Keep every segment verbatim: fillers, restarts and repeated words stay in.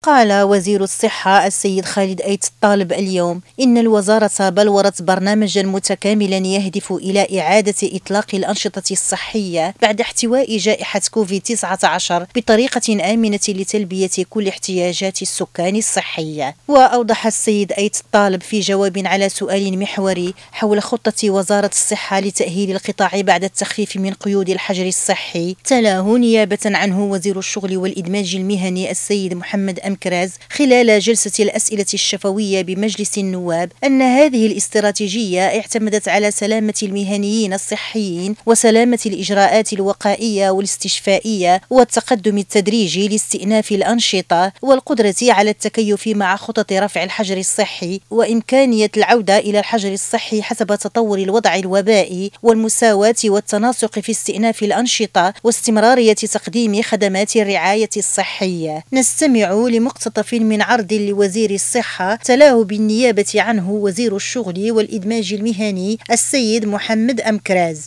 قال وزير الصحة السيد خالد أيت الطالب اليوم إن الوزارة بلورت برنامجا متكاملا يهدف إلى إعادة إطلاق الأنشطة الصحية بعد احتواء جائحة كوفيد تسعة عشر بطريقة آمنة لتلبية كل احتياجات السكان الصحية. وأوضح السيد أيت الطالب في جواب على سؤال محوري حول خطة وزارة الصحة لتأهيل القطاع بعد التخفيف من قيود الحجر الصحي، تلاه نيابة عنه وزير الشغل والإدماج المهني السيد محمد أمكراز خلال جلسة الأسئلة الشفوية بمجلس النواب أن هذه الاستراتيجية اعتمدت على سلامة المهنيين الصحيين وسلامة الإجراءات الوقائية والاستشفائية والتقدم التدريجي لاستئناف الأنشطة والقدرة على التكيف مع خطط رفع الحجر الصحي وإمكانية العودة إلى الحجر الصحي حسب تطور الوضع الوبائي والمساواة والتناسق في استئناف الأنشطة واستمرارية تقديم خدمات الرعاية الصحية. نستمع لمقتطف من عرض لوزير الصحة تلاه بالنيابة عنه وزير الشغل والإدماج المهني السيد محمد أمكراز.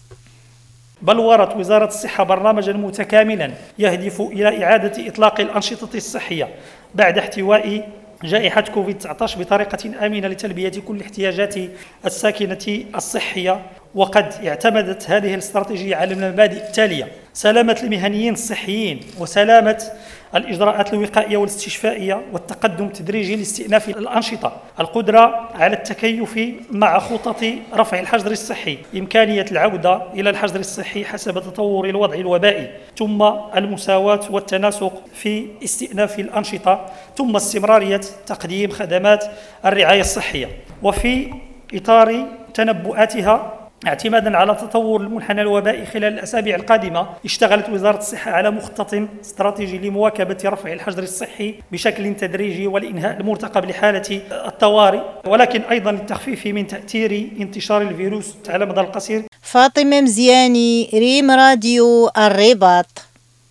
بلورت وزارة الصحة برنامجا متكاملا يهدف إلى إعادة إطلاق الأنشطة الصحية بعد احتواء جائحة كوفيد تسعة عشر بطريقة آمنة لتلبية كل احتياجات الساكنة الصحية، وقد اعتمدت هذه الاستراتيجية على المبادئ التالية: سلامة المهنيين الصحيين وسلامة الإجراءات الوقائية والاستشفائية والتقدم التدريجي لاستئناف الأنشطة، القدرة على التكيف مع خطط رفع الحجر الصحي، إمكانية العودة إلى الحجر الصحي حسب تطور الوضع الوبائي، ثم المساواة والتناسق في استئناف الأنشطة، ثم استمرارية تقديم خدمات الرعاية الصحية. وفي إطار تنبؤاتها اعتمادا على تطور المنحنى الوبائي خلال الأسابيع القادمة، اشتغلت وزارة الصحة على مخطط استراتيجي لمواكبة رفع الحجر الصحي بشكل تدريجي والإنهاء المرتقب لحالة الطوارئ، ولكن أيضا للتخفيف من تأثير انتشار الفيروس على المدى القصير. فاطمة مزياني، ريم راديو الرباط.